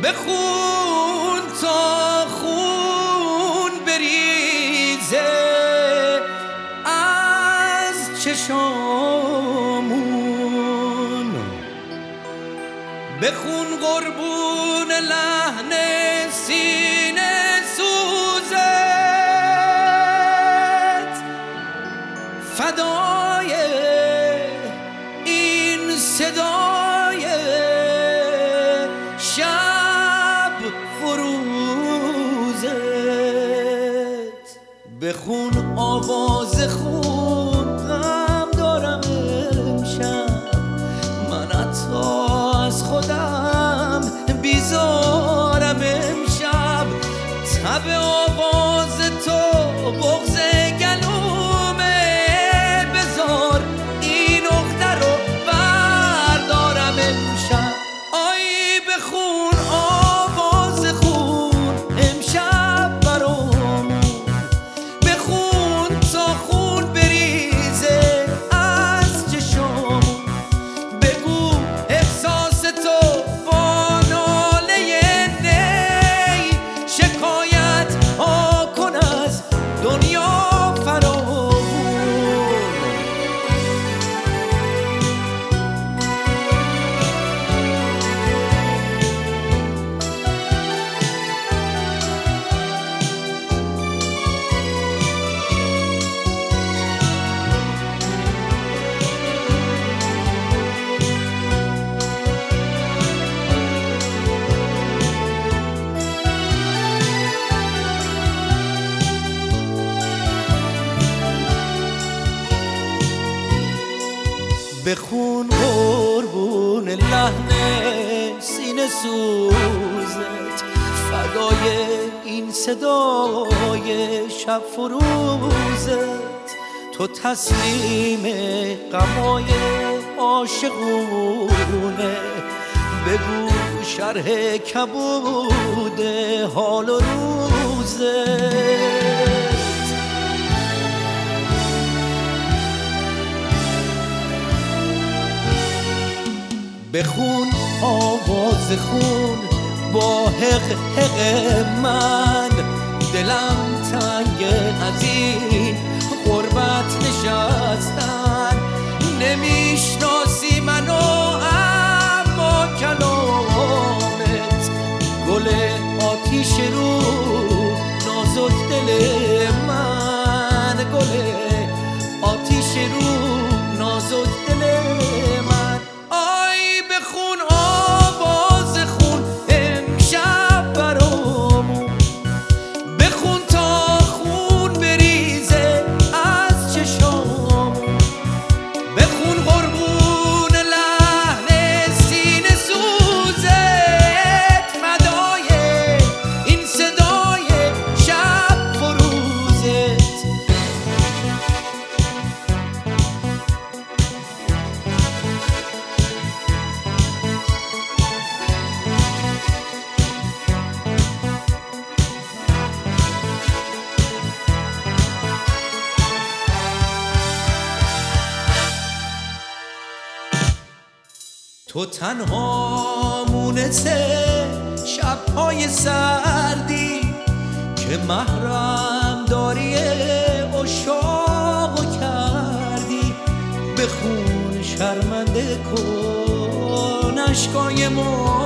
بخون تا خون بریزه از چشامون، بخون قربون لحن سینه سوزت، فدای این صدای شب فروزت. بخون آواز خون غم دارم امشب، من حتی از خودم بیزارم امشب. تب آواز تو بغض گلومه، بذار این عقده رو بردارم امشب. آی بخون آواز خون امشب برامون، بخون تا خون بریزه از چشامون. بگو احساس تو با ناله نی، شکایت ها کن از دنیا فراوون. بخون قربون لحن سینه سوزت، فدای این صدای شب فروزت. تو تسلیم غمای عاشقونه، بگو شرح کبود حال و روزت. بخون آواز خون با حق من، دلم تنگ از این غربت نشستن. نمیشناسی منو اما کلامت گل آتیش رو نازک دل من، گل آتیش رو نازک دل من. آی بخون آواز خون امشب برامون، بخون تا خون بریزه از چشامون. بخون قربون لحن سینه سوزت، فدای این صدای شب فروزت. تو تنها مونسه شبهای سردی که محرم داری عشاقو کردی. بخون شرمنده کن اشکای ما